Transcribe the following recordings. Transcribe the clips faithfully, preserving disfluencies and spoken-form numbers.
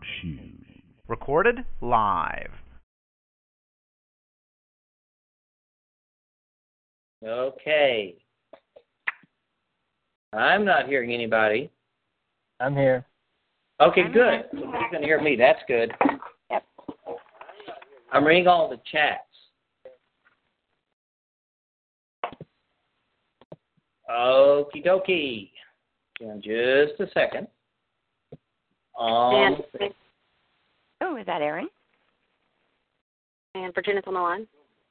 Recorded live. Okay. I'm not hearing anybody. I'm here. Okay, I'm good. here. So you can hear me. That's good. Yep. I'm reading all the chats. Okie dokie. In just a second. Um, And, oh, is that Aaron? And Virginia's on the line.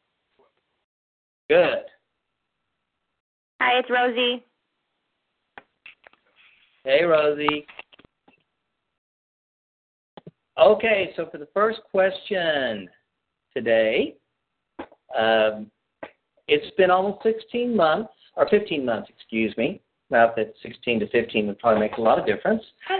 good. Hi, it's Rosie. Hey, Rosie. Okay, so for the first question today, um, it's been almost sixteen months, or fifteen months, excuse me. Not that sixteen to fifteen would probably make a lot of difference.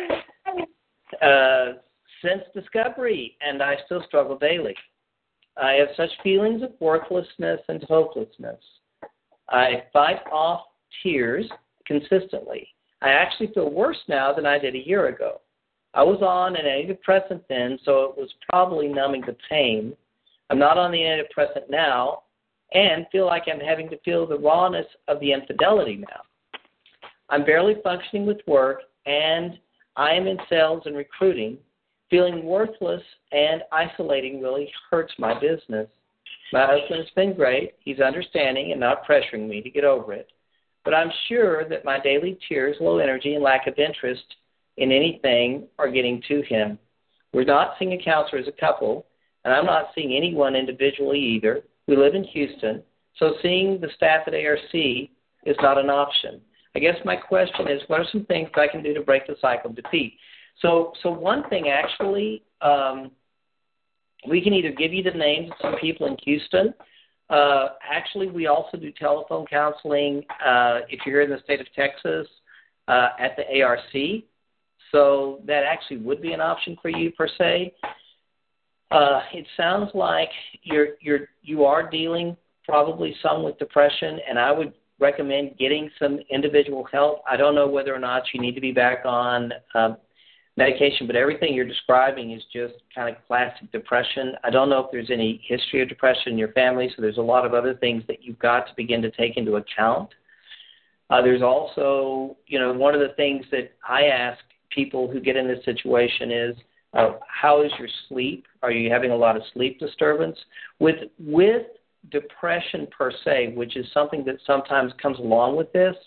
Uh, since discovery, and I still struggle daily. I have such feelings of worthlessness and hopelessness. I fight off tears consistently. I actually feel worse now than I did a year ago. I was on an antidepressant then, so it was probably numbing the pain. I'm not on the antidepressant now and feel like I'm having to feel the rawness of the infidelity now. I'm barely functioning with work, and I am in sales and recruiting. Feeling worthless and isolating really hurts my business. My husband has been great. He's understanding and not pressuring me to get over it. But I'm sure that my daily tears, low energy, and lack of interest in anything are getting to him. We're not seeing a counselor as a couple, and I'm not seeing anyone individually either. We live in Houston, so seeing the staff at A R C is not an option. I guess my question is, what are some things I can do to break the cycle of defeat? So, so one thing actually, um, we can either give you the names of some people in Houston. Uh, actually, we also do telephone counseling uh, if you're in the state of Texas uh, at the A R C. So that actually would be an option for you per se. Uh, it sounds like you're you're you are dealing probably some with depression, and I would recommend getting some individual help. I don't know whether or not you need to be back on um, medication, but everything you're describing is just kind of classic depression. I don't know if there's any history of depression in your family, so there's a lot of other things that you've got to begin to take into account. Uh, there's also, you know, one of the things that I ask people who get in this situation is, uh, how is your sleep? Are you having a lot of sleep disturbance? With with depression per se, which is something that sometimes comes along with this,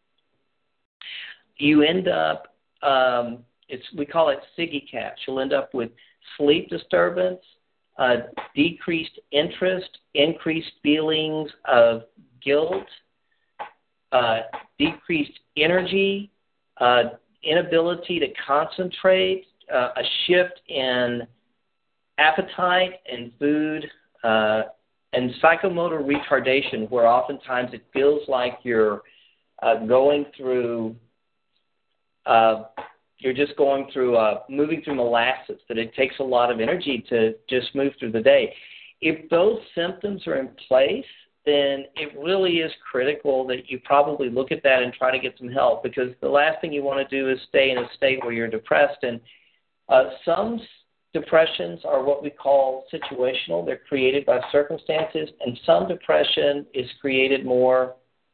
you end up, um, it's we call it Siggy Caps. You'll end up with sleep disturbance, uh, decreased interest, increased feelings of guilt, uh, decreased energy, uh, inability to concentrate, uh, a shift in appetite and food, uh, and psychomotor retardation, where oftentimes it feels like you're uh, going through, uh, you're just going through, uh, moving through molasses, that it takes a lot of energy to just move through the day. If those symptoms are in place, then it really is critical that you probably look at that and try to get some help, because the last thing you want to do is stay in a state where you're depressed. And uh, some depressions are what we call situational. They're created by circumstances, and some depression is created more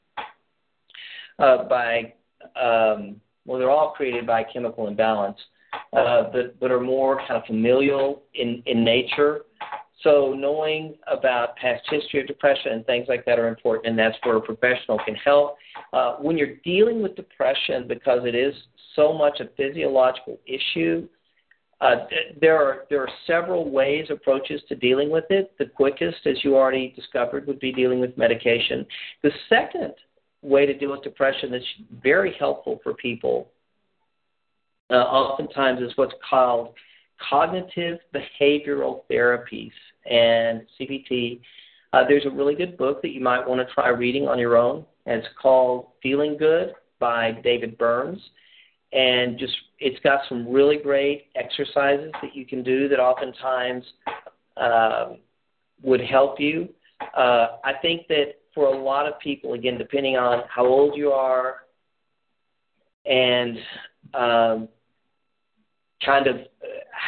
uh, by, um, well, they're all created by chemical imbalance, uh, but, but are more kind of familial in, in nature. So knowing about past history of depression and things like that are important, and that's where a professional can help. Uh, when you're dealing with depression, because it is so much a physiological issue, uh, there are there are several ways, approaches to dealing with it. The quickest, as you already discovered, would be dealing with medication. The second way to deal with depression that's very helpful for people uh, oftentimes is what's called cognitive behavioral therapies, and C B T. Uh, there's a really good book that you might want to try reading on your own, and it's called Feeling Good by David Burns. And just it's got some really great exercises that you can do that oftentimes uh, would help you. Uh, I think that for a lot of people, again, depending on how old you are and um, kind of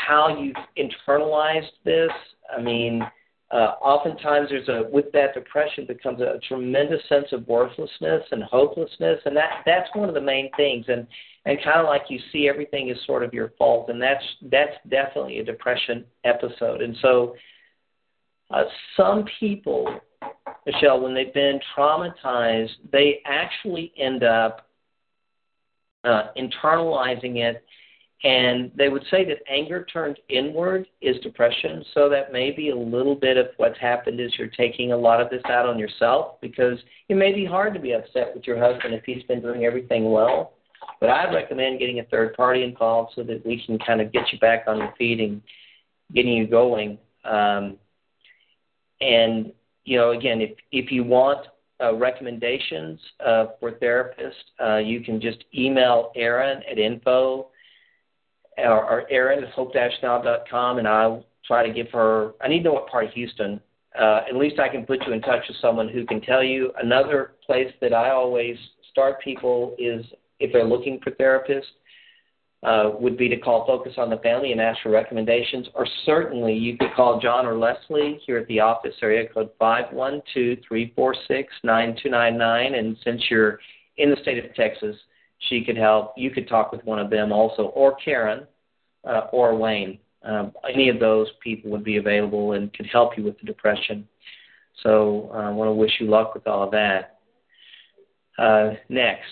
how you've internalized this. I mean, uh, oftentimes there's a with that depression becomes a tremendous sense of worthlessness and hopelessness, and that that's one of the main things. And and kind of like you see everything is sort of your fault, and that's that's definitely a depression episode. And so, uh, some people, Michelle, when they've been traumatized, they actually end up uh, internalizing it. And they would say that anger turned inward is depression, so that maybe a little bit of what's happened is you're taking a lot of this out on yourself, because it may be hard to be upset with your husband if he's been doing everything well. But I'd recommend getting a third party involved so that we can kind of get you back on your feet and getting you going. Um, and, you know, again, if, if you want uh, recommendations uh, for therapists, uh, you can just email Erin at info or, or Erin at hope dash now dot com, and I'll try to give her, I need to know what part of Houston. Uh, at least I can put you in touch with someone who can tell you. Another place that I always start people is, if they're looking for therapists, uh, would be to call Focus on the Family and ask for recommendations. Or certainly you could call John or Leslie here at the office, area code five one two, three four six, nine two nine nine. And since you're in the state of Texas, she could help. You could talk with one of them also, or Karen, uh, or Wayne. Um, any of those people would be available and could help you with the depression. So uh, I want to wish you luck with all of that. Uh, next.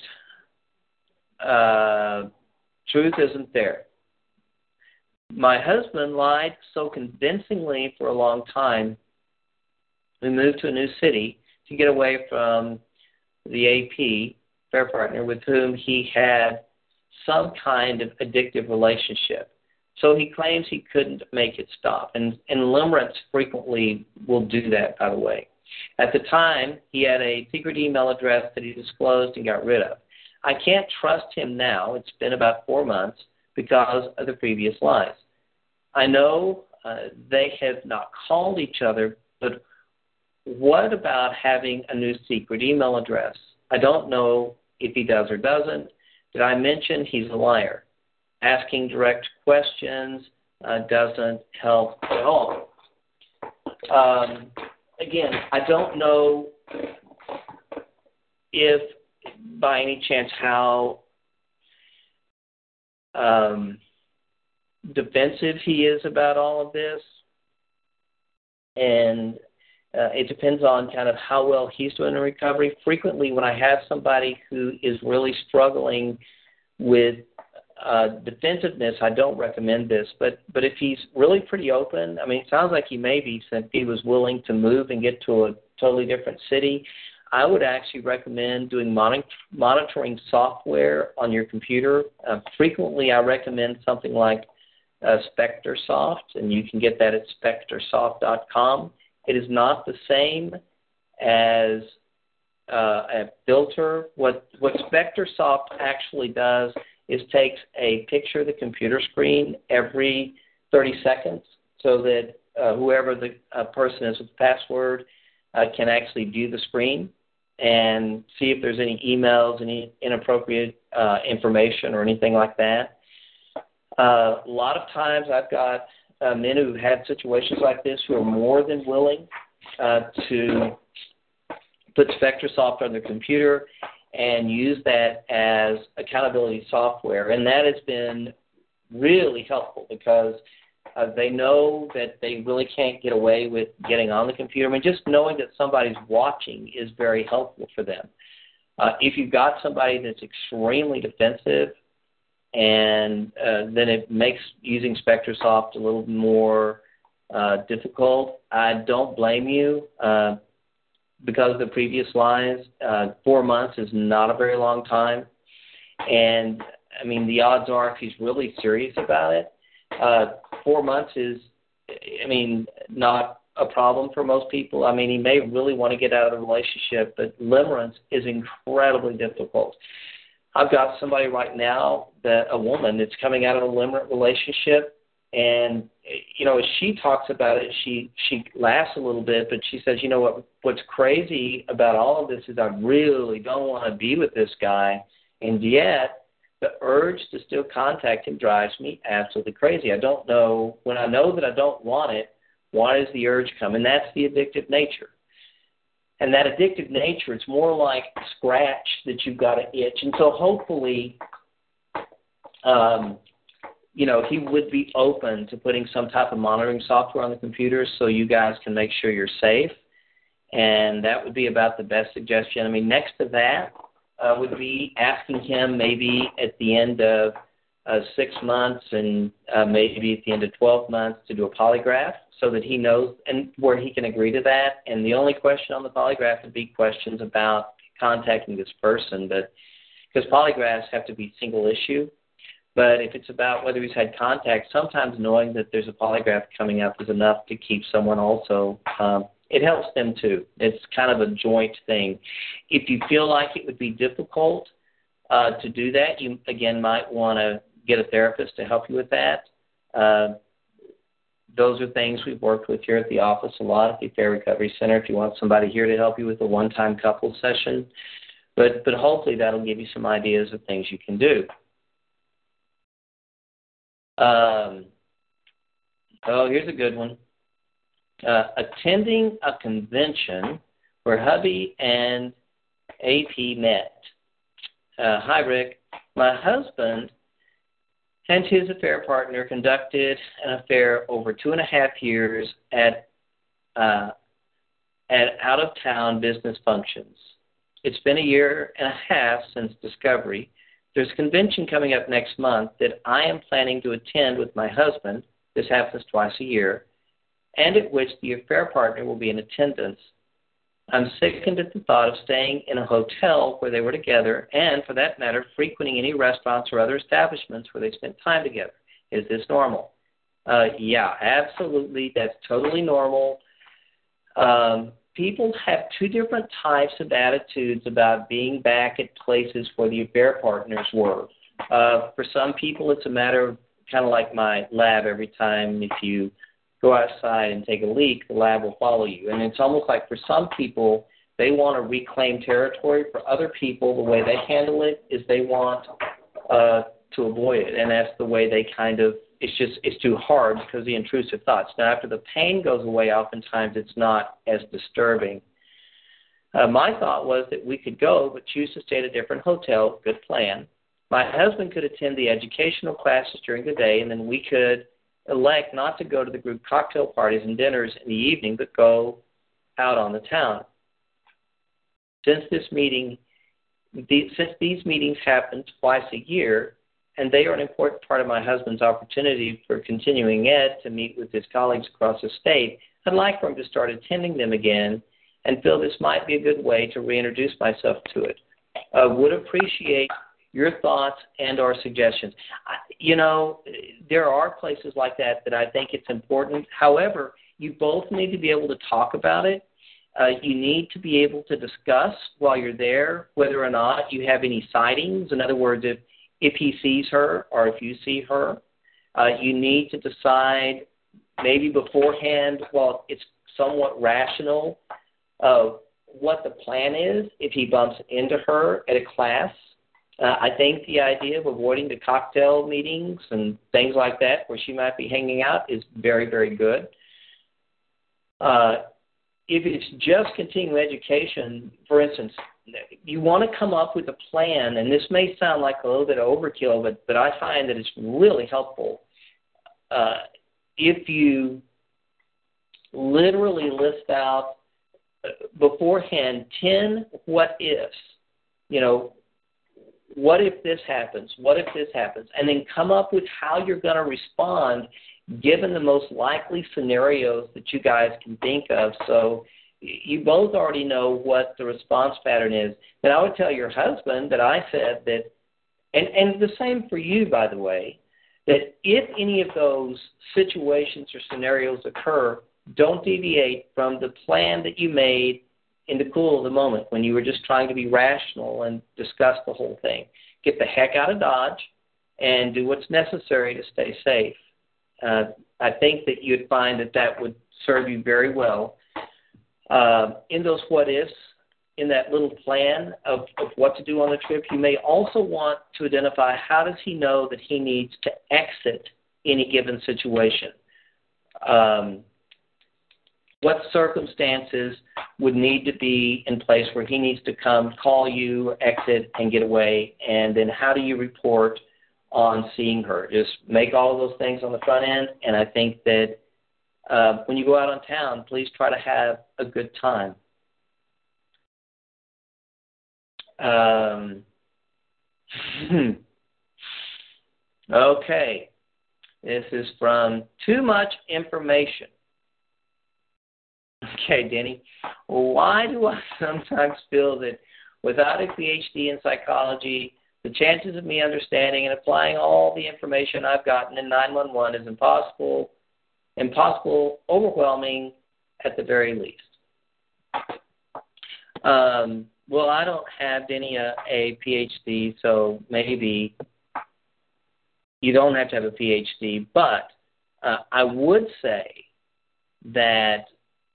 Uh, truth isn't there. My husband lied so convincingly for a long time. We moved to a new city to get away from the A P, fair partner, with whom he had some kind of addictive relationship. So he claims he couldn't make it stop. And, and limerence frequently will do that, by the way. At the time, he had a secret email address that he disclosed and got rid of. I can't trust him now. It's been about four months because of the previous lies. I know uh, they have not called each other, but what about having a new secret email address? I don't know if he does or doesn't. Did I mention he's a liar? Asking direct questions uh, doesn't help at all. Um, again, I don't know if by any chance how um, defensive he is about all of this. And uh, it depends on kind of how well he's doing in recovery. Frequently when I have somebody who is really struggling with uh, defensiveness, I don't recommend this. But, but if he's really pretty open, I mean, it sounds like he may be, since he was willing to move and get to a totally different city. I would actually recommend doing mon- monitoring software on your computer. Uh, frequently, I recommend something like uh, SpectreSoft, and you can get that at spectre soft dot com. It is not the same as uh, a filter. What, what SpectreSoft actually does is takes a picture of the computer screen every thirty seconds so that uh, whoever the uh, person is with the password uh, can actually view the screen and see if there's any emails, any inappropriate uh, information or anything like that. Uh, a lot of times I've got uh, men who've had situations like this who are more than willing uh, to put SpectreSoft on their computer and use that as accountability software. And that has been really helpful because Uh, they know that they really can't get away with getting on the computer. I mean, just knowing that somebody's watching is very helpful for them. Uh, if you've got somebody that's extremely defensive, and uh, then it makes using SpectreSoft a little more uh, difficult, I don't blame you uh, because of the previous lies. Uh, four months is not a very long time. And, I mean, the odds are if he's really serious about it, uh, four months is, I mean, not a problem for most people. I mean, he may really want to get out of the relationship, but limerence is incredibly difficult. I've got somebody right now, that a woman that's coming out of a limerent relationship, and, you know, as she talks about it, she, she laughs a little bit, but she says, you know, what what's crazy about all of this is I really don't want to be with this guy, and yet the urge to still contact him drives me absolutely crazy. I don't know, when I know that I don't want it, why does the urge come? And that's the addictive nature. And that addictive nature, it's more like a scratch that you've got to itch. And so hopefully, um, you know, he would be open to putting some type of monitoring software on the computer so you guys can make sure you're safe. And that would be about the best suggestion. I mean, next to that uh, would be asking him maybe at the end of uh, six months and uh, maybe at the end of twelve months to do a polygraph so that he knows and where he can agree to that. And the only question on the polygraph would be questions about contacting this person, but because polygraphs have to be single issue. But if it's about whether he's had contact, sometimes knowing that there's a polygraph coming up is enough to keep someone also. Um, it helps them too. It's kind of a joint thing. If you feel like it would be difficult uh, to do that, you, again, might want to get a therapist to help you with that. Uh, those are things we've worked with here at the office a lot at the Fair Recovery Center if you want somebody here to help you with a one-time couple session. But, but hopefully that'll give you some ideas of things you can do. Um, oh, here's a good one. Uh, attending a convention where hubby and A P met. Uh, hi, Rick. My husband and his affair partner conducted an affair over two and a half years at uh, at out-of-town business functions. It's been a year and a half since discovery. There's a convention coming up next month that I am planning to attend with my husband. This happens twice a year, and at which the affair partner will be in attendance. I'm sickened at the thought of staying in a hotel where they were together and, for that matter, frequenting any restaurants or other establishments where they spent time together. Is this normal? Uh, yeah, absolutely. That's totally normal. Um, people have two different types of attitudes about being back at places where the affair partners were. Uh, for some people, it's a matter of kind of like my lab every time if you go outside and take a leak, the lab will follow you. And it's almost like for some people, they want to reclaim territory. For other people, the way they handle it is they want uh, to avoid it. And that's the way they kind of, it's just, it's too hard because of the intrusive thoughts. Now, after the pain goes away, oftentimes it's not as disturbing. Uh, my thought was that we could go, but choose to stay at a different hotel. Good plan. My husband could attend the educational classes during the day, and then we could elect not to go to the group cocktail parties and dinners in the evening, but go out on the town. Since this meeting, the, since these meetings happen twice a year, and they are an important part of my husband's opportunity for continuing ed to meet with his colleagues across the state, I'd like for him to start attending them again and feel this might be a good way to reintroduce myself to it. I would appreciate your thoughts and or suggestions. I, you know, there are places like that that I think it's important. However, you both need to be able to talk about it. Uh, you need to be able to discuss while you're there whether or not you have any sightings. In other words, if, if he sees her or if you see her, uh, you need to decide maybe beforehand, well, it's somewhat rational, uh, what the plan is if he bumps into her at a class. Uh, I think the idea of avoiding the cocktail meetings and things like that where she might be hanging out is very, very good. Uh, if it's just continuing education, for instance, you want to come up with a plan, and this may sound like a little bit of overkill, but, but I find that it's really helpful. Uh, if you literally list out beforehand ten what-ifs, you know, what if this happens? What if this happens? And then come up with how you're going to respond given the most likely scenarios that you guys can think of. So you both already know what the response pattern is. Then I would tell your husband that I said that, and, and the same for you, by the way, that if any of those situations or scenarios occur, don't deviate from the plan that you made in the cool of the moment when you were just trying to be rational and discuss the whole thing. Get the heck out of Dodge and do what's necessary to stay safe. Uh, I think that you'd find that that would serve you very well. Uh, in those what-ifs, in that little plan of, of what to do on the trip, you may also want to identify how does he know that he needs to exit any given situation. Um, what circumstances would need to be in place where he needs to come, call you, exit, and get away, and then how do you report on seeing her? Just make all of those things on the front end, and I think that uh, when you go out on town, please try to have a good time. Um, okay, this is from Too Much Information. Okay, Denny, why do I sometimes feel that without a P H D in psychology, the chances of me understanding and applying all the information I've gotten in nine one one is impossible, impossible, overwhelming at the very least? Um, well, I don't have, Denny, a, a P H D, so maybe you don't have to have a P H D, but uh, I would say that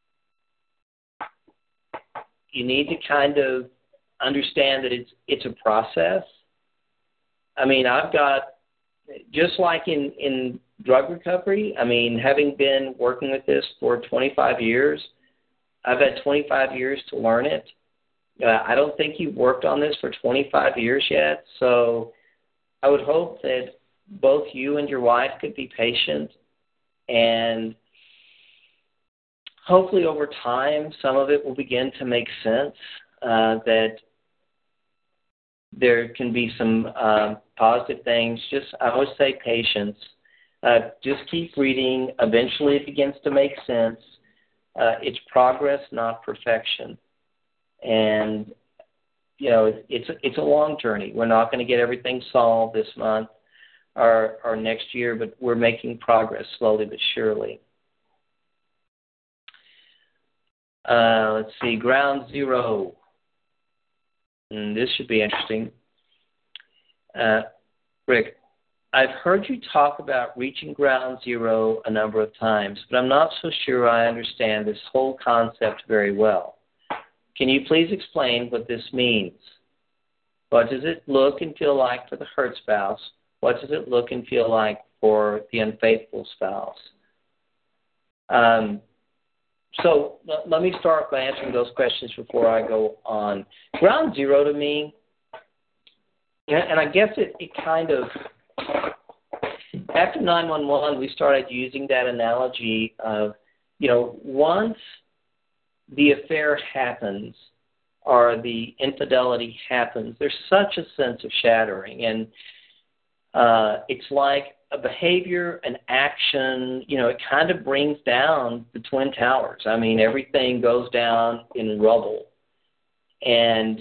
you need to kind of understand that it's it's a process. I mean, I've got, just like in, in drug recovery, I mean, having been working with this for twenty-five years, I've had twenty-five years to learn it. Uh, I don't think you've worked on this for twenty-five years yet, so I would hope that both you and your wife could be patient, and hopefully over time some of it will begin to make sense, uh, that there can be some uh, positive things. Just, I always say patience. Uh, just keep reading. Eventually it begins to make sense. Uh, it's progress, not perfection. And, you know, it, it's, a, it's a long journey. We're not going to get everything solved this month or, or next year, but we're making progress slowly but surely. Uh, let's see, Ground Zero. And this should be interesting. Uh, Rick, I've heard you talk about reaching ground zero a number of times, but I'm not so sure I understand this whole concept very well. Can you please explain what this means? What does it look and feel like for the hurt spouse? What does it look and feel like for the unfaithful spouse? Um, So let me start by answering those questions before I go on. Ground zero to me, and I guess it, it kind of, after nine one one, we started using that analogy of, you know, once the affair happens or the infidelity happens, there's such a sense of shattering. And uh, it's like a behavior, an action, you know, it kind of brings down the Twin Towers. I mean, everything goes down in rubble. And,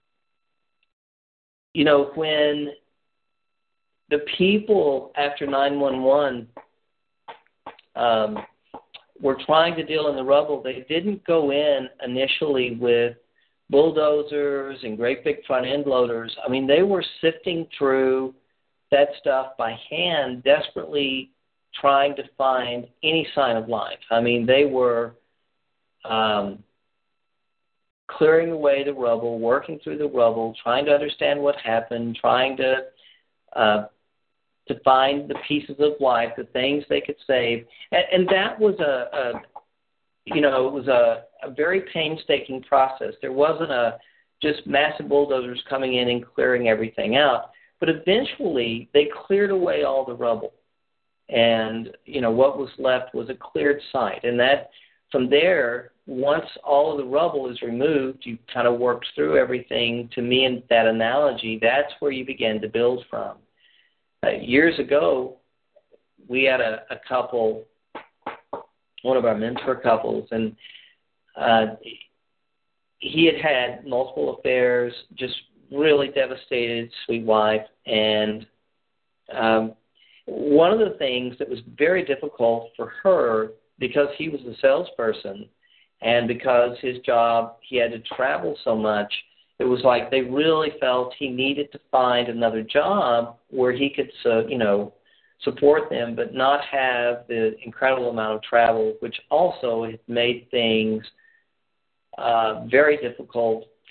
you know, when the people after nine one one um, were trying to deal in the rubble, they didn't go in initially with bulldozers and great big front end loaders. I mean, they were sifting through that stuff by hand, desperately trying to find any sign of life. I mean, they were um, clearing away the rubble, working through the rubble, trying to understand what happened, trying to uh, to find the pieces of life, the things they could save, and, and that was a, a you know, it was a, a very painstaking process. There wasn't a just massive bulldozers coming in and clearing everything out. But eventually, they cleared away all the rubble, and you know what was left was a cleared site. And that, from there, once all of the rubble is removed, you kind of worked through everything. To me, in that analogy, that's where you begin to build from. Uh, years ago, we had a, a couple, one of our mentor couples, and uh, he had had multiple affairs, just really devastated, sweet wife, and um, one of the things that was very difficult for her, because he was a salesperson and because his job, he had to travel so much, it was like they really felt he needed to find another job where he could, uh, you know, support them, but not have the incredible amount of travel, which also had made things uh, very difficult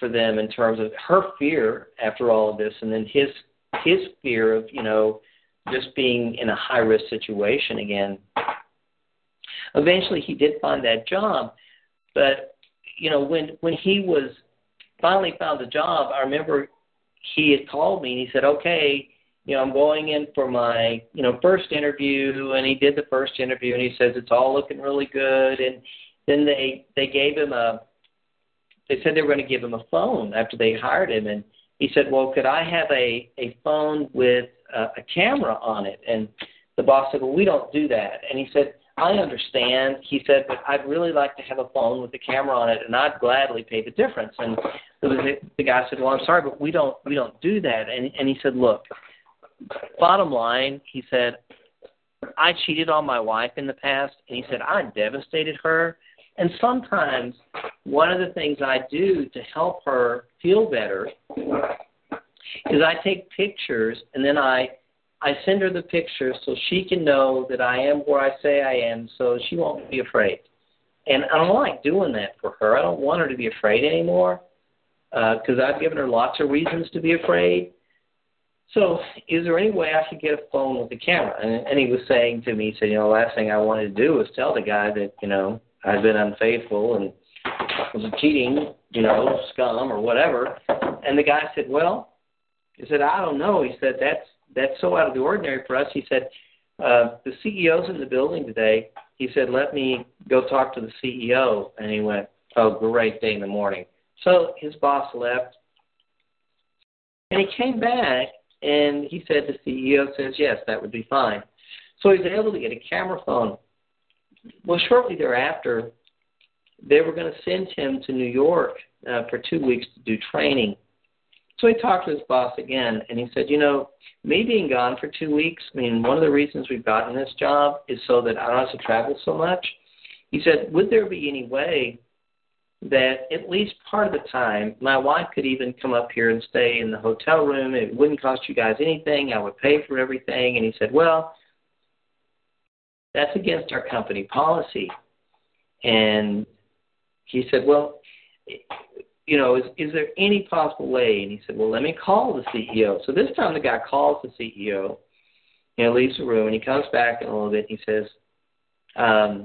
for them in terms of her fear after all of this, and then his his fear of, you know, just being in a high-risk situation again. Eventually, he did find that job, but, you know, when when he was finally found a job, I remember he had called me and he said, okay, you know, I'm going in for my, you know, first interview, and he did the first interview, and he says it's all looking really good, and then they they gave him a, they said they were going to give him a phone after they hired him, and he said, well, could I have a, a phone with a, a camera on it? And the boss said, well, we don't do that. And he said, I understand. He said, but I'd really like to have a phone with a camera on it, and I'd gladly pay the difference. And the, the guy said, well, I'm sorry, but we don't we don't do that. And and he said, look, bottom line, he said, I cheated on my wife in the past, and he said, I devastated her. And sometimes one of the things I do to help her feel better is I take pictures, and then I I send her the pictures so she can know that I am where I say I am, so she won't be afraid. And I don't like doing that for her. I don't want her to be afraid anymore because uh, I've given her lots of reasons to be afraid. So is there any way I could get a phone with a camera? And, and he was saying to me, he said, you know, the last thing I wanted to do was tell the guy that, you know, I'd been unfaithful and was a cheating, you know, scum or whatever. And the guy said, well, he said, I don't know. He said, that's that's so out of the ordinary for us. He said, uh, the C E O's in the building today. He said, let me go talk to the C E O. And he went, oh, great day in the morning. So his boss left. And he came back, and he said the C E O says, yes, that would be fine. So he was able to get a camera phone. Well, shortly thereafter, they were going to send him to New York uh, for two weeks to do training. So he talked to his boss again, and he said, you know, me being gone for two weeks, I mean, one of the reasons we've gotten this job is so that I don't have to travel so much. He said, would there be any way that at least part of the time my wife could even come up here and stay in the hotel room? It wouldn't cost you guys anything. I would pay for everything. And he said, well, that's against our company policy. And he said, well, you know, is, is there any possible way? And he said, well, let me call the C E O. So this time the guy calls the C E O, you know, leaves the room, and he comes back in a little bit, and he says, um,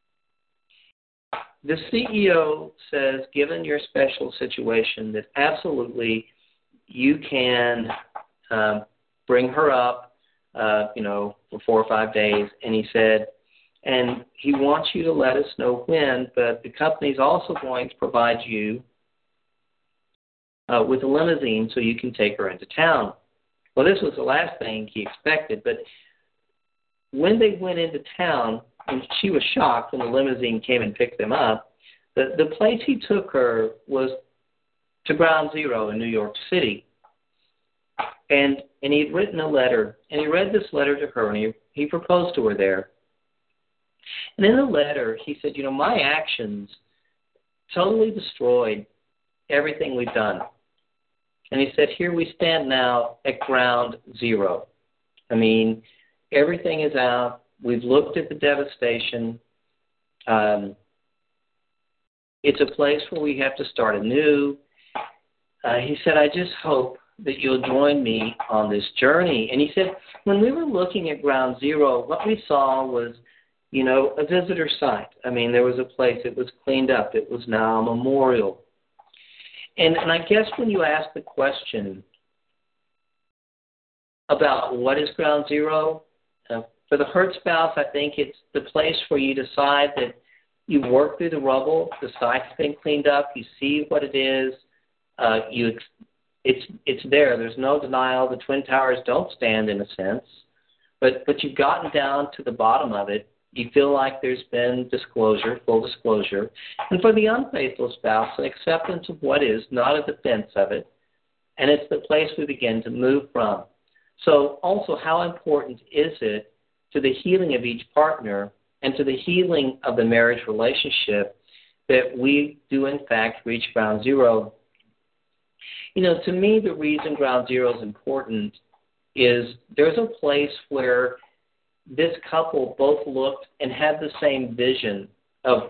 the C E O says, given your special situation, that absolutely you can um, bring her up, uh, you know, for four or five days. And he said, and he wants you to let us know when, but the company's also going to provide you Uh, with a limousine so you can take her into town. Well, this was the last thing he expected, but when they went into town, and she was shocked when the limousine came and picked them up, the, the place he took her was to Ground Zero in New York City. And and he'd written a letter, and he read this letter to her, and he, he proposed to her there. And in the letter, he said, you know, my actions totally destroyed everything we've done. And he said, here we stand now at ground zero. I mean, everything is out. We've looked at the devastation. Um, it's a place where we have to start anew. Uh, he said, I just hope that you'll join me on this journey. And he said, when we were looking at ground zero, what we saw was, you know, a visitor site. I mean, there was a place that was cleaned up. It was now a memorial. And, and I guess when you ask the question about what is ground zero, uh, for the hurt spouse, I think it's the place where you decide that you work through the rubble, the site's been cleaned up, you see what it is, uh, you it's it's there. There's no denial. The Twin Towers don't stand in a sense, but but you've gotten down to the bottom of it. You feel like there's been disclosure, full disclosure. And for the unfaithful spouse, an acceptance of what is, not a defense of it. And it's the place we begin to move from. So also, how important is it to the healing of each partner and to the healing of the marriage relationship that we do, in fact, reach ground zero? You know, to me, the reason ground zero is important is there's a place where this couple both looked and had the same vision of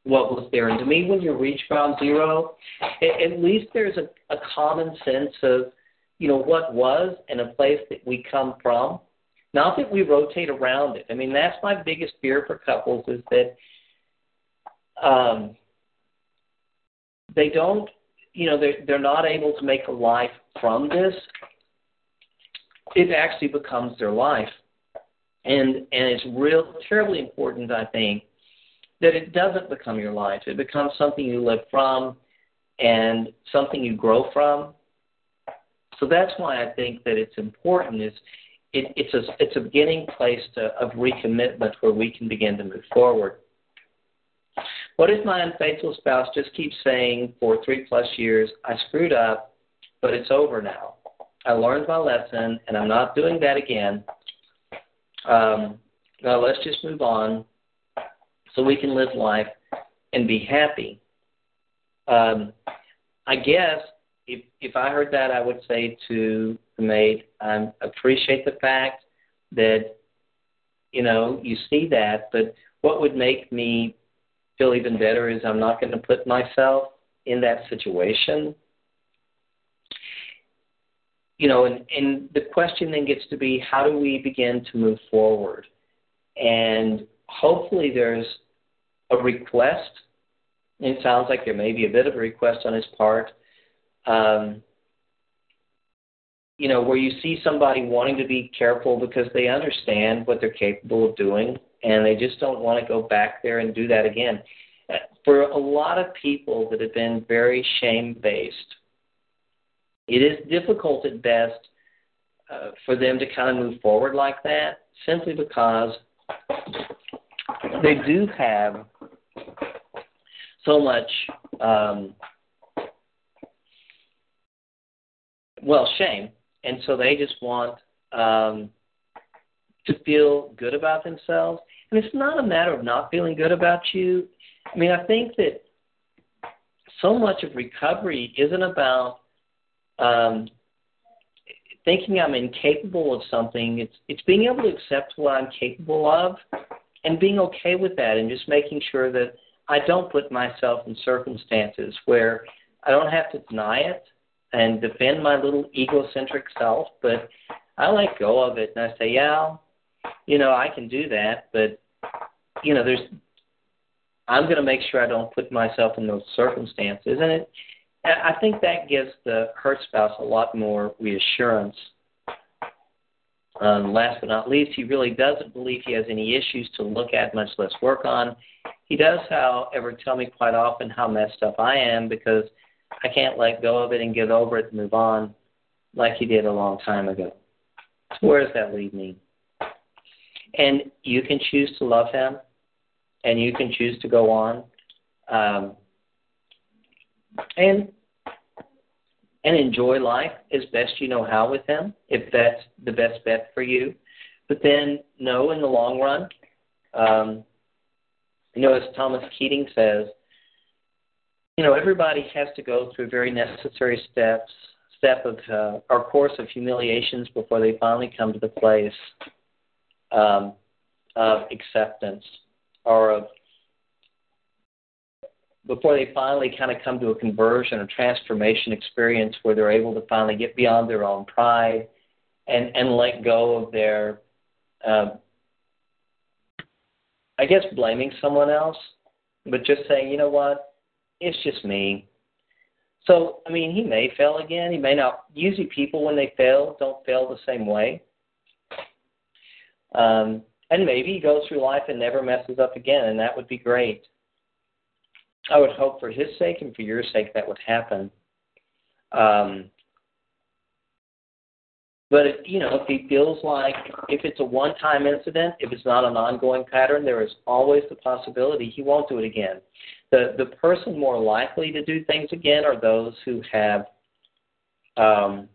what was there. And to me, when you reach ground zero, at, at least there's a, a common sense of, you know, what was and a place that we come from. Not that we rotate around it. I mean, that's my biggest fear for couples is that um, they don't, you know, they're, they're not able to make a life from this. It actually becomes their life. And and it's real terribly important, I think, that it doesn't become your life. It becomes something you live from and something you grow from. So that's why I think that it's important. Is it, it's a it's a beginning place to, of recommitment where we can begin to move forward. What if my unfaithful spouse just keeps saying for three plus years, I screwed up, but it's over now. I learned my lesson, and I'm not doing that again. Um, now let's just move on so we can live life and be happy. Um, I guess if if I heard that, I would say to the maid, I appreciate the fact that, you know, you see that, but what would make me feel even better is I'm not going to put myself in that situation. You know, and, and the question then gets to be, how do we begin to move forward? And hopefully there's a request. It sounds like there may be a bit of a request on his part. Um, you know, where you see somebody wanting to be careful because they understand what they're capable of doing, and they just don't want to go back there and do that again. For a lot of people that have been very shame-based, it is difficult at best uh, for them to kind of move forward like that, simply because they do have so much, um, well, shame, and so they just want um, to feel good about themselves. And it's not a matter of not feeling good about you. I mean, I think that so much of recovery isn't about Um, thinking I'm incapable of something. It's it's being able to accept what I'm capable of and being okay with that, and just making sure that I don't put myself in circumstances where I don't have to deny it and defend my little egocentric self, but I let go of it and I say, yeah, you know, I can do that, but, you know, there's, I'm going to make sure I don't put myself in those circumstances. And it, I think that gives the hurt spouse a lot more reassurance. Um, last but not least, he really doesn't believe he has any issues to look at, much less work on. He does, however, tell me quite often how messed up I am because I can't let go of it and get over it and move on like he did a long time ago. So where does that leave me? And you can choose to love him, and you can choose to go on. Um, And and enjoy life as best you know how with him, if that's the best bet for you. But then know in the long run, um, you know, as Thomas Keating says, you know, everybody has to go through very necessary steps, step of uh, our course of humiliations before they finally come to the place um, of acceptance, or of before they finally kind of come to a conversion or transformation experience where they're able to finally get beyond their own pride and, and let go of their, uh, I guess, blaming someone else, but just saying, you know what, it's just me. So, I mean, he may fail again. He may not. Usually people, when they fail, don't fail the same way. Um, and maybe he goes through life and never messes up again, and that would be great. I would hope for his sake and for your sake that would happen. Um, but, it, you know, if he feels like if it's a one-time incident, if it's not an ongoing pattern, there is always the possibility he won't do it again. The the person more likely to do things again are those who have um,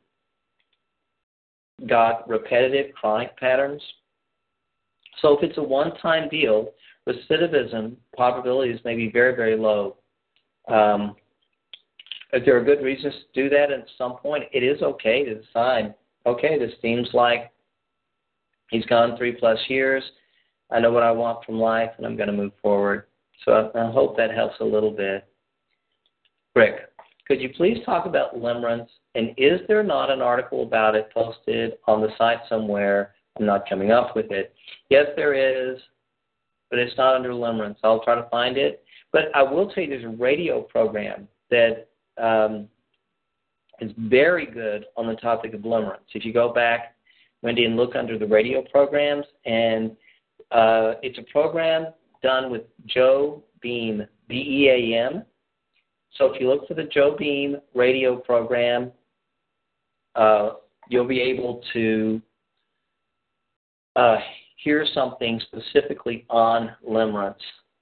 got repetitive chronic patterns. So if it's a one-time deal, recidivism probabilities may be very, very low. Um, if there are good reasons to do that at some point, it is okay to decide, okay, this seems like he's gone three plus years. I know what I want from life, and I'm going to move forward. So I, I hope that helps a little bit. Rick, could you please talk about limerence, and is there not an article about it posted on the site somewhere? I'm not coming up with it. Yes, there is, but it's not under limerence. I'll try to find it. But I will tell you there's a radio program that um, is very good on the topic of limerence. If you go back, Wendy, and look under the radio programs, and uh, it's a program done with Joe Beam, B E A M. So if you look for the Joe Beam radio program, uh, you'll be able to uh, hear something specifically on limerence.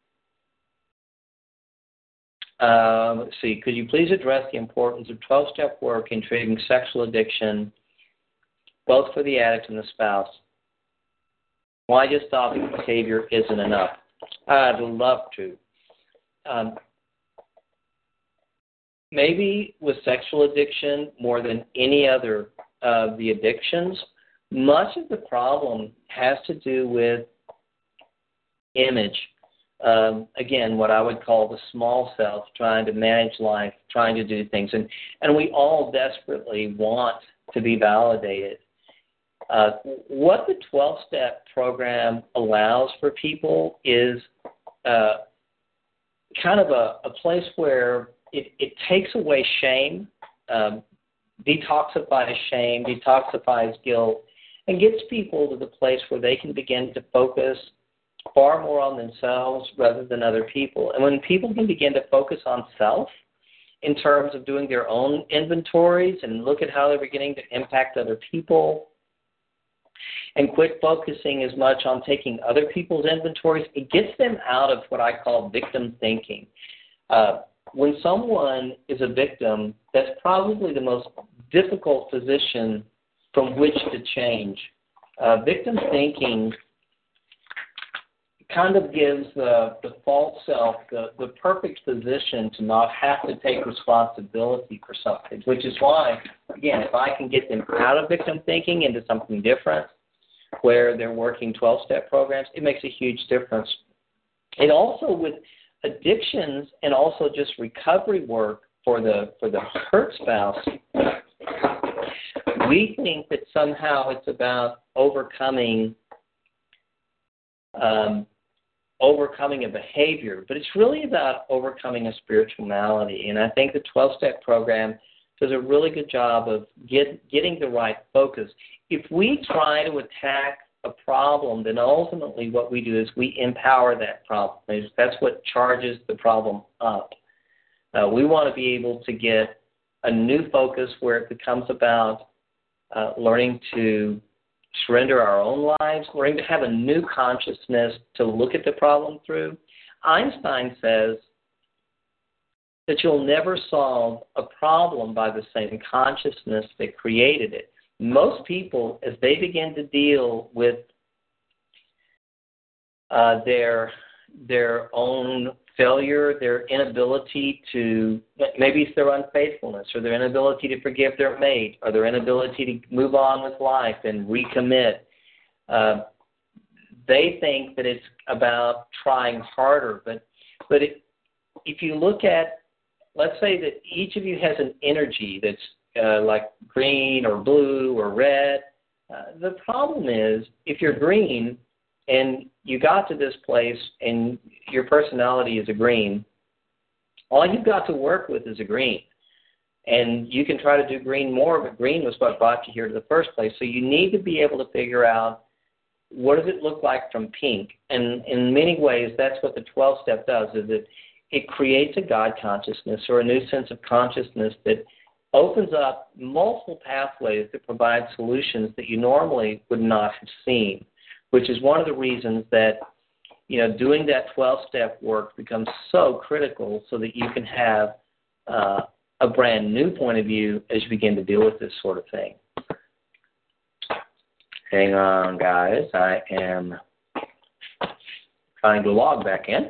Uh, let's see. Could you please address the importance of twelve-step work in treating sexual addiction, both for the addict and the spouse? Why just stopping behavior isn't enough? I'd love to. Um, maybe with sexual addiction, more than any other of uh, the addictions, much of the problem has to do with image. Um, again, what I would call the small self, trying to manage life, trying to do things. And, and we all desperately want to be validated. Uh, what the twelve-step program allows for people is uh, kind of a, a place where it, it takes away shame, um, detoxifies shame, detoxifies guilt, and gets people to the place where they can begin to focus far more on themselves rather than other people. And when people can begin to focus on self in terms of doing their own inventories and look at how they're beginning to impact other people and quit focusing as much on taking other people's inventories, it gets them out of what I call victim thinking. Uh, when someone is a victim, that's probably the most difficult position from which to change. Uh, victim thinking kind of gives the, the false self the, the perfect position to not have to take responsibility for something, which is why, again, if I can get them out of victim thinking into something different, where they're working twelve-step programs, it makes a huge difference. And also with addictions and also just recovery work for the for the hurt spouse, we think that somehow it's about overcoming um, overcoming a behavior, but it's really about overcoming a spiritual malady. And I think the twelve-step program does a really good job of get, getting the right focus. If we try to attack a problem, then ultimately what we do is we empower that problem. That's what charges the problem up. Uh, we want to be able to get a new focus where it becomes about uh, learning to surrender our own lives, learning to have a new consciousness to look at the problem through. Einstein says that you'll never solve a problem by the same consciousness that created it. Most people, as they begin to deal with uh, their their own failure, their inability to, maybe it's their unfaithfulness or their inability to forgive their mate or their inability to move on with life and recommit, uh, they think that it's about trying harder. But but it, if you look at, let's say that each of you has an energy that's uh, like green or blue or red. Uh, the problem is if you're green and you got to this place and your personality is a green, all you've got to work with is a green. And you can try to do green more, but green was what brought you here to the first place. So you need to be able to figure out, what does it look like from pink? And in many ways, that's what the twelve-step does, is it, it creates a God consciousness or a new sense of consciousness that opens up multiple pathways that provide solutions that you normally would not have seen, which is one of the reasons that, you know, doing that twelve-step work becomes so critical so that you can have uh, a brand new point of view as you begin to deal with this sort of thing. Hang on, guys. I am trying to log back in.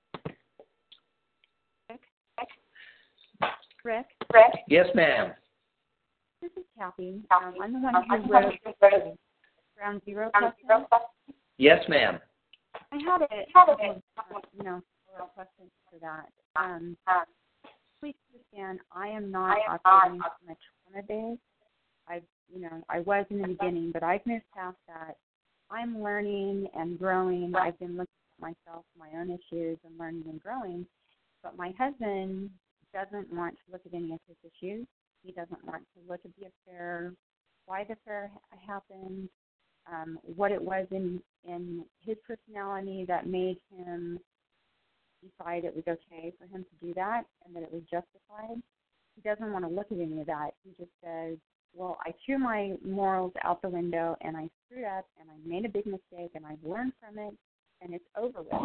Rick? Rick? Yes, ma'am. This is Kathy. Um, I'm the one who wrote Ground Zero question. Yes, ma'am. I had it, uh, you know, several questions for that. Um, please understand, I am not operating from a trauma base. I, you know, I was in the beginning, but I've moved past that. I'm learning and growing. I've been looking at myself, my own issues, and learning and growing. But my husband doesn't want to look at any of his issues. He doesn't want to look at the affair, why the affair ha- happened, um, what it was in, in his personality that made him decide it was okay for him to do that and that it was justified. He doesn't want to look at any of that. He just says, well, I threw my morals out the window and I screwed up and I made a big mistake and I've learned from it and it's over with.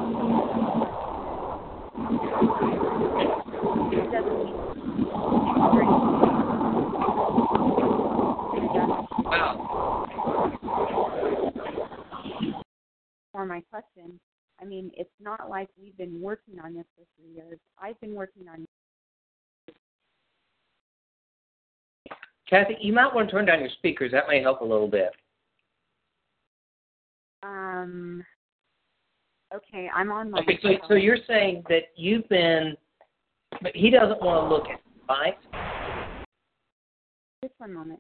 It doesn't mean for my question, I mean, it's not like we've been working on this for three years. I've been working on Kathy, you might want to turn down your speakers. That may help a little bit. Um. Okay, I'm on my. Okay, so, so you're saying that you've been, but he doesn't want to look at it, right? Just one moment.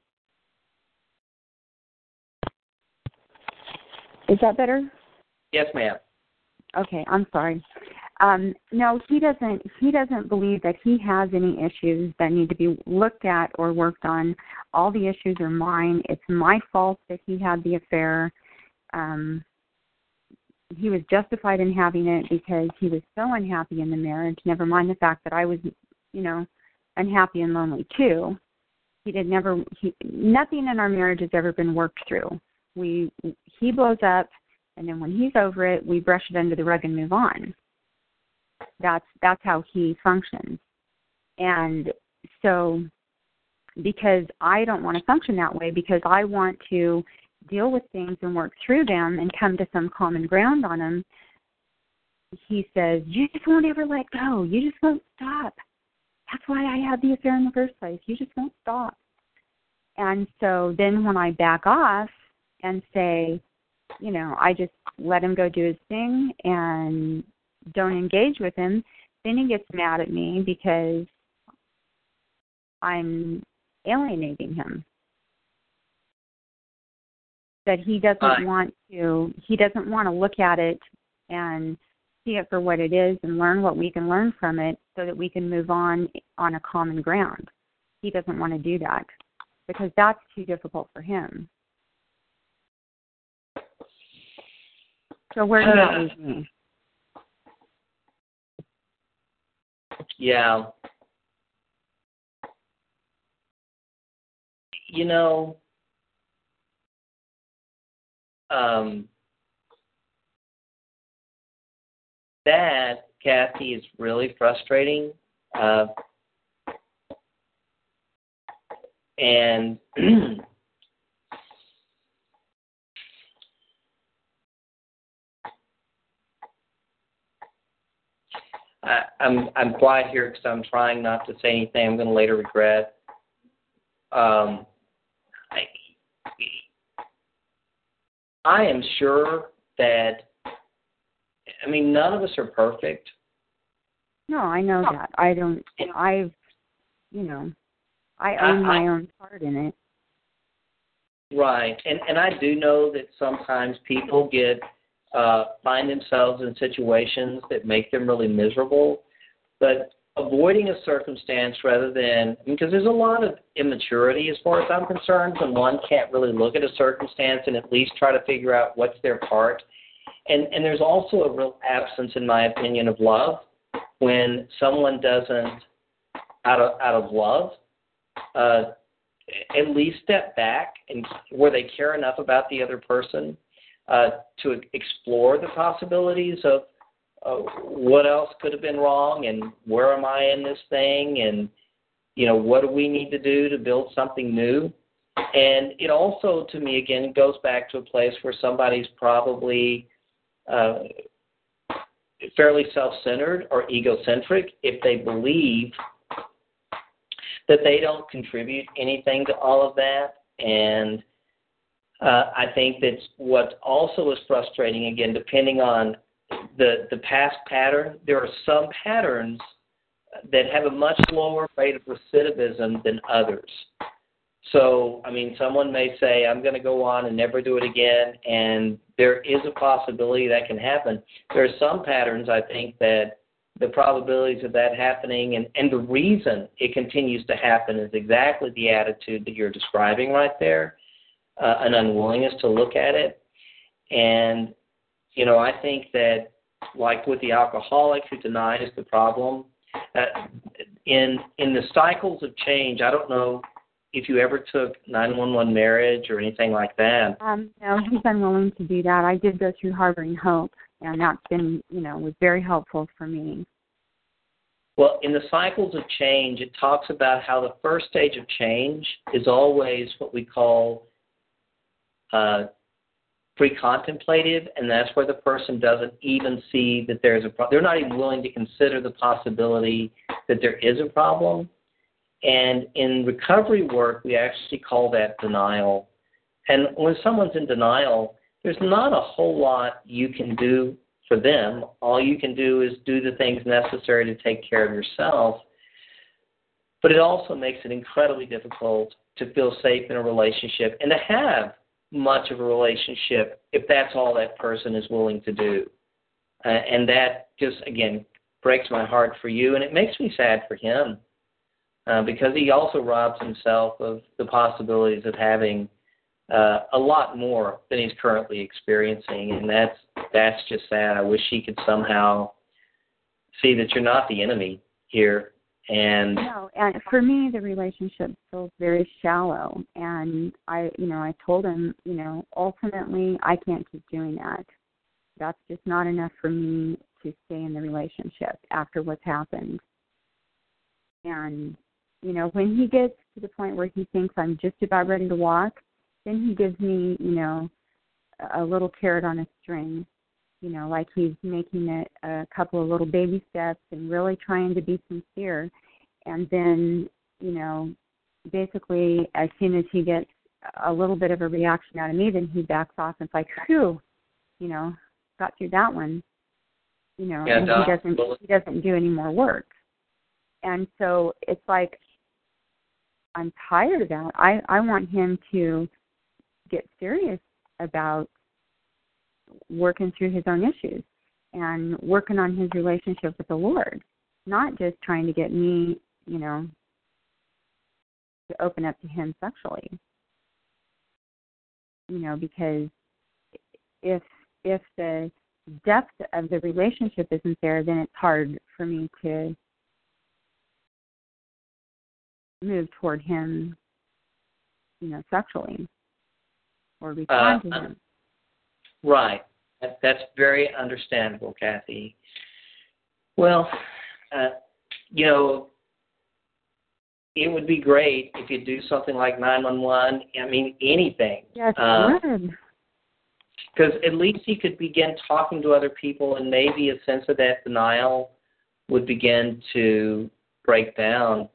Is that better? Yes, ma'am. Okay, I'm sorry. Um, no, he doesn't. He doesn't believe that he has any issues that need to be looked at or worked on. All the issues are mine. It's my fault that he had the affair. Um, he was justified in having it because he was so unhappy in the marriage. Never mind the fact that I was, you know, unhappy and lonely too. He did never. He, nothing in our marriage has ever been worked through. We he blows up, and then when he's over it, we brush it under the rug and move on. That's that's how he functions. And so because I don't want to function that way, because I want to deal with things and work through them and come to some common ground on them, he says, you just won't ever let go. You just won't stop. That's why I had the affair in the first place. You just won't stop. And so then when I back off and say, you know, I just let him go do his thing and don't engage with him, then he gets mad at me because I'm alienating him. That he doesn't uh, want to, he doesn't want to look at it and see it for what it is and learn what we can learn from it so that we can move on on a common ground. He doesn't want to do that because that's too difficult for him. So where does that leave me? Yeah. You know, um, that, Kathy, is really frustrating. Uh, and I, I'm I'm quiet here because I'm trying not to say anything I'm going to later regret. Um, I, I am sure that, I mean, none of us are perfect. No, I know that. I don't, I've, you know, I own I, my own part in it. Right. And and I do know that sometimes people get, uh, find themselves in situations that make them really miserable. But avoiding a circumstance rather than, because there's a lot of immaturity as far as I'm concerned when one can't really look at a circumstance and at least try to figure out what's their part. And and there's also a real absence, in my opinion, of love when someone doesn't, out of out of love, uh, at least step back and where they care enough about the other person uh, to explore the possibilities of uh, what else could have been wrong and where am I in this thing and, you know, what do we need to do to build something new. And it also, to me, again, goes back to a place where somebody's probably uh, fairly self-centered or egocentric if they believe that they don't contribute anything to all of that. And uh, I think that's what also is frustrating, again, depending on the, the past pattern, there are some patterns that have a much lower rate of recidivism than others. So, I mean, someone may say, I'm going to go on and never do it again, and there is a possibility that can happen. There are some patterns, I think, that the probabilities of that happening and, and the reason it continues to happen is exactly the attitude that you're describing right there, uh, an unwillingness to look at it. And, you know, I think that, like with the alcoholic who denies the problem, uh, in in the cycles of change, I don't know if you ever took nine one one marriage or anything like that. Um, no, he's unwilling to do that. I did go through Harboring Hope, and that's been, you know, was very helpful for me. Well, in the cycles of change, it talks about how the first stage of change is always what we call uh, pre-contemplative, and that's where the person doesn't even see that there's a problem. They're not even willing to consider the possibility that there is a problem. And in recovery work, we actually call that denial. And when someone's in denial, there's not a whole lot you can do for them. All you can do is do the things necessary to take care of yourself. But it also makes it incredibly difficult to feel safe in a relationship and to have much of a relationship if that's all that person is willing to do. Uh, and that just, again, breaks my heart for you, and it makes me sad for him. Uh, because he also robs himself of the possibilities of having uh, a lot more than he's currently experiencing, and that's that's just sad. I wish he could somehow see that you're not the enemy here. And no, and for me, the relationship feels very shallow. And I, you know, I told him, you know, ultimately, I can't keep doing that. That's just not enough for me to stay in the relationship after what's happened. And you know, when he gets to the point where he thinks I'm just about ready to walk, then he gives me, you know, a little carrot on a string, you know, like he's making it a couple of little baby steps and really trying to be sincere. And then, you know, basically as soon as he gets a little bit of a reaction out of me, then he backs off and it's like, phew, you know, got through that one, you know, yeah, and he doesn't, he doesn't do any more work. And so it's like, I'm tired of that. I, I want him to get serious about working through his own issues and working on his relationship with the Lord, not just trying to get me, you know, to open up to him sexually. You know, because if if the depth of the relationship isn't there, then it's hard for me to move toward him, you know, sexually or respond uh, to him. Right. That, that's very understandable, Kathy. Well, uh, you know, it would be great if you do something like nine one one. I mean, anything. Yes, uh, good. Because at least he could begin talking to other people, and maybe a sense of that denial would begin to break down.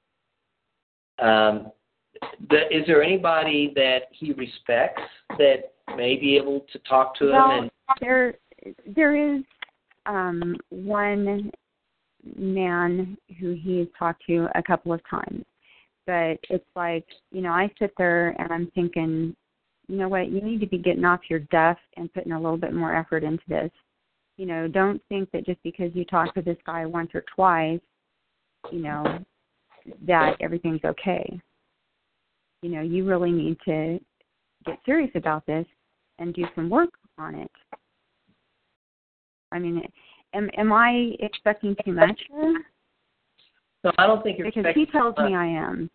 Um, the, is there anybody that he respects that may be able to talk to well, him? And there, there is um, one man who he has talked to a couple of times, but it's like, you know, I sit there and I'm thinking, you know what, you need to be getting off your duff and putting a little bit more effort into this. You know, don't think that just because you talk to this guy once or twice, you know, that everything's okay. You know, you really need to get serious about this and do some work on it. I mean, am am I expecting too much? no, I don't think you're Because expecting he tells much. me I am.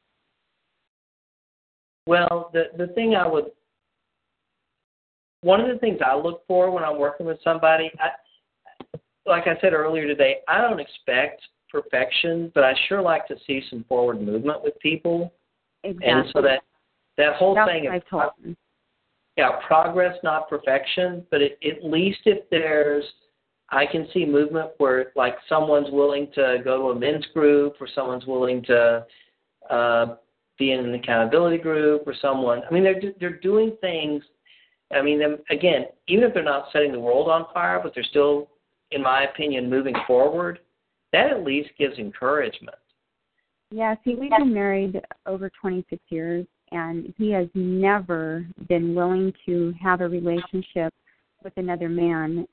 Well, the the thing I would, one of the things I look for when I'm working with somebody, I, like I said earlier today, I don't expect perfection, but I sure like to see some forward movement with people. Exactly. And so that that whole That's thing what is, I told him. yeah, progress, not perfection, but it, at least if there's, I can see movement where like someone's willing to go to a men's group, or someone's willing to uh, be in an accountability group, or someone, I mean, they're they're doing things I mean, them- again, even if they're not setting the world on fire, but they're still, in my opinion, moving forward, that at least gives encouragement. Yeah, see, we've been married over twenty-six years, and he has never been willing to have a relationship with another man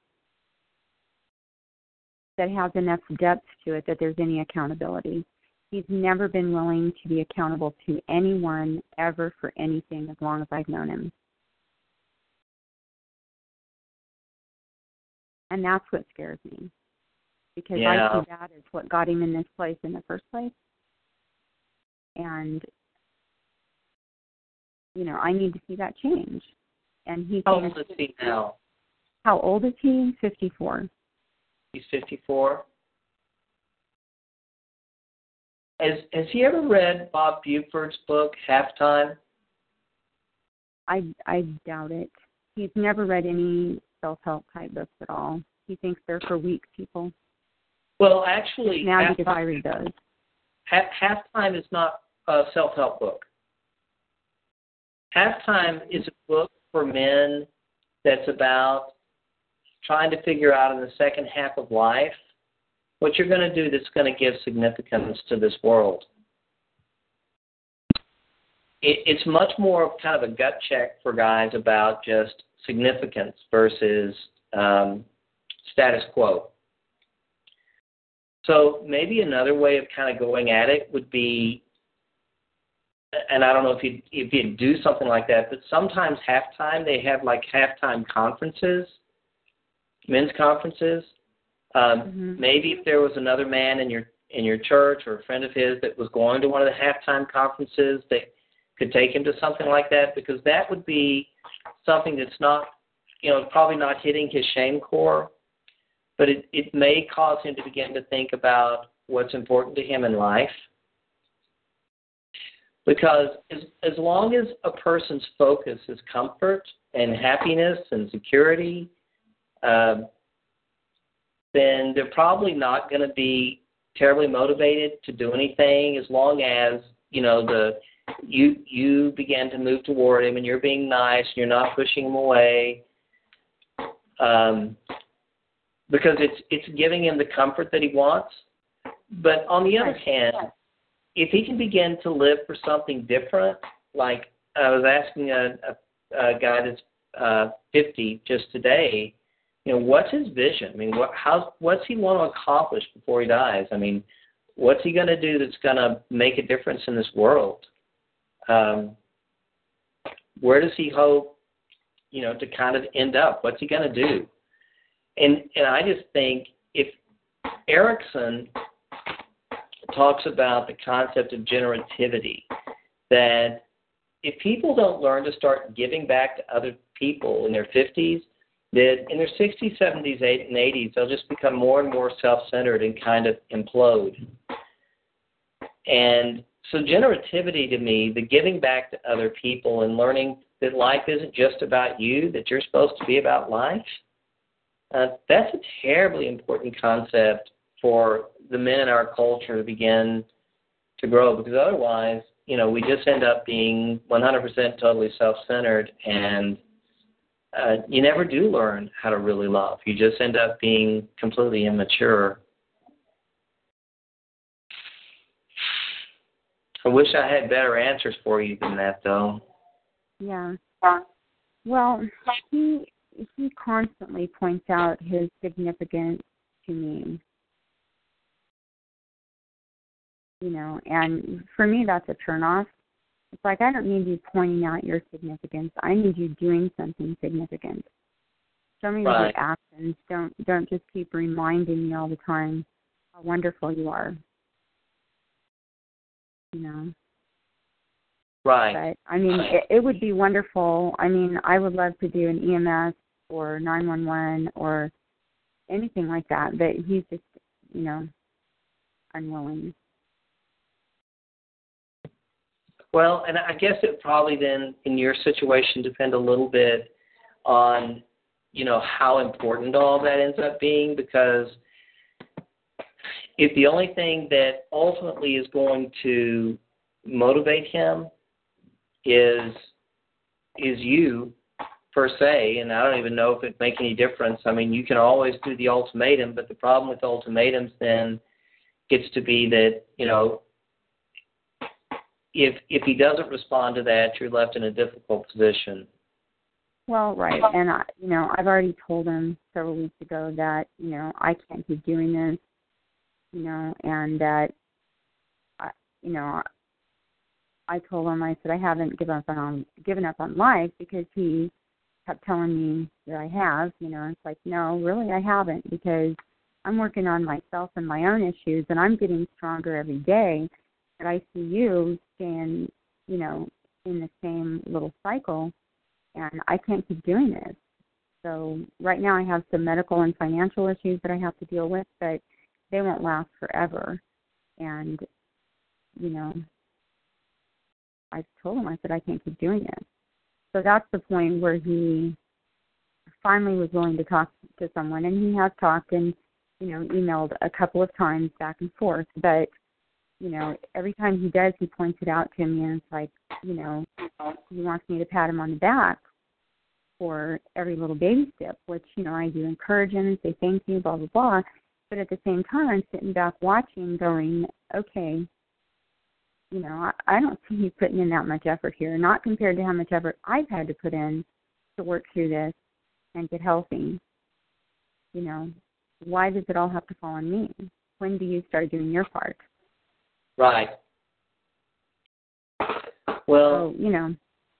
that has enough depth to it that there's any accountability. He's never been willing to be accountable to anyone ever for anything as long as I've known him. And that's what scares me, because Yeah. I see that as what got him in this place in the first place. And, you know, I need to see that change. And he's How old is he now? How old is he? fifty-four. He's fifty-four. Has, has he ever read Bob Buford's book, Halftime? I, I doubt it. He's never read any self-help type books at all. He thinks they're for weak people. Well, actually, Now half, because I read those. half, Halftime is not a self-help book. Halftime is a book for men that's about trying to figure out in the second half of life what you're going to do that's going to give significance to this world. It, it's much more of kind of a gut check for guys about just significance versus um, status quo. So maybe another way of kind of going at it would be, and I don't know if you'd, if you'd do something like that, but sometimes halftime, they have like halftime conferences, men's conferences. Um, mm-hmm. Maybe if there was another man in your in your church or a friend of his that was going to one of the halftime conferences, they could take him to something like that, because that would be something that's not, you know, probably not hitting his shame core, but it, it may cause him to begin to think about what's important to him in life. Because as, as long as a person's focus is comfort and happiness and security, uh, then they're probably not going to be terribly motivated to do anything, as long as, you know, the you you begin to move toward him and you're being nice and you're not pushing him away, um, because it's it's giving him the comfort that he wants. But on the other hand, if he can begin to live for something different, like I was asking a, a, a guy that's uh, fifty just today, you know, what's his vision? I mean, what how what's he want to accomplish before he dies? I mean, what's he going to do that's going to make a difference in this world? Um, where does he hope, you know, to kind of end up? What's he going to do? And and I just think if Erickson talks about the concept of generativity, that if people don't learn to start giving back to other people in their fifties, that in their sixties, seventies, and eighties, they'll just become more and more self-centered and kind of implode. And so generativity to me, the giving back to other people and learning that life isn't just about you, that you're supposed to be about life, uh, that's a terribly important concept for the men in our culture to begin to grow, because otherwise, you know, we just end up being one hundred percent totally self-centered, and uh, you never do learn how to really love. You just end up being completely immature. I wish I had better answers for you than that, though. Yeah. Well, he he constantly points out his significance to me. You know, and for me, that's a turnoff. It's like, I don't need you pointing out your significance. I need you doing something significant. Show me right. with your actions. Don't don't just keep reminding me all the time how wonderful you are. You know. Right. But I mean, it, it would be wonderful. I mean, I would love to do an E M S or nine one one or anything like that. But he's just, you know, unwilling. Well, and I guess it probably then, in your situation, depend a little bit on, you know, how important all that ends up being, because if the only thing that ultimately is going to motivate him is is you, per se, and I don't even know if it makes any difference. I mean, you can always do the ultimatum, but the problem with ultimatums then gets to be that, you know, if if he doesn't respond to that, you're left in a difficult position. Well, right, and I, you know, I've already told him several weeks ago that, you know, I can't keep doing this, you know, and that, I, you know, I told him, I said I haven't given up on given up on life, because he kept telling me that I have, you know. It's like, no, really, I haven't, because I'm working on myself and my own issues, and I'm getting stronger every day. But I see you staying, you know, in the same little cycle, and I can't keep doing this. So right now I have some medical and financial issues that I have to deal with, but they won't last forever. And, you know, I told him, I said, I can't keep doing this. So that's the point where he finally was willing to talk to someone, and he has talked and, you know, emailed a couple of times back and forth. But, you know, every time he does, he points it out to me, and it's like, you know, he wants me to pat him on the back for every little baby step, which, you know, I do encourage him and say thank you, blah, blah, blah. But at the same time, I'm sitting back watching going, okay, you know, I, I don't see you putting in that much effort here, not compared to how much effort I've had to put in to work through this and get healthy. You know, why does it all have to fall on me? When do you start doing your part? Right. Well, so, you know,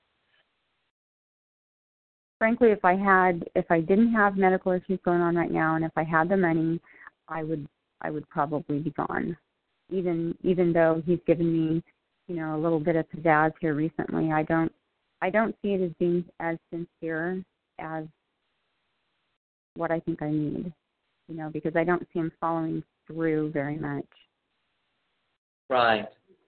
frankly, if I had, if I didn't have medical issues going on right now, and if I had the money, I would, I would probably be gone. Even, even though he's given me, you know, a little bit of pizzazz here recently, I don't, I don't see it as being as sincere as what I think I need. You know, because I don't see him following through very much. Right.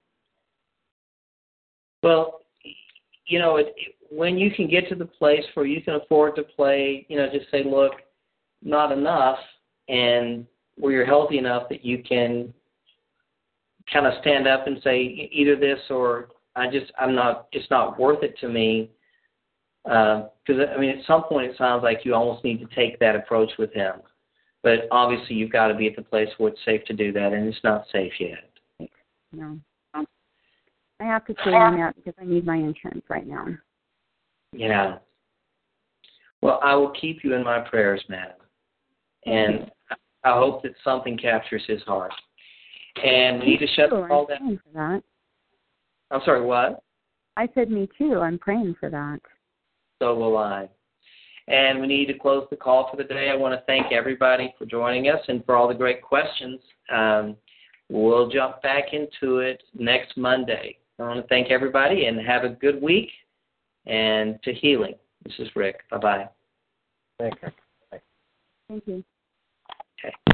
Well, you know, it, it, when you can get to the place where you can afford to play, you know, just say, look, not enough, and where you're healthy enough that you can kind of stand up and say either this or I just, I'm not, it's not worth it to me. Because, uh, I mean, at some point it sounds like you almost need to take that approach with him. But obviously you've got to be at the place where it's safe to do that, and it's not safe yet. No. I have to stay on that because I need my insurance right now. Yeah. Well, I will keep you in my prayers, madam. And I hope that something captures his heart. And we need to shut the call down. For that. I'm sorry, what? I said me too. I'm praying for that. So will I. And we need to close the call for the day. I want to thank everybody for joining us and for all the great questions. Um, we'll jump back into it next Monday. I want to thank everybody and have a good week. And to healing. This is Rick. Bye-bye. Thank you. Thank you. Okay.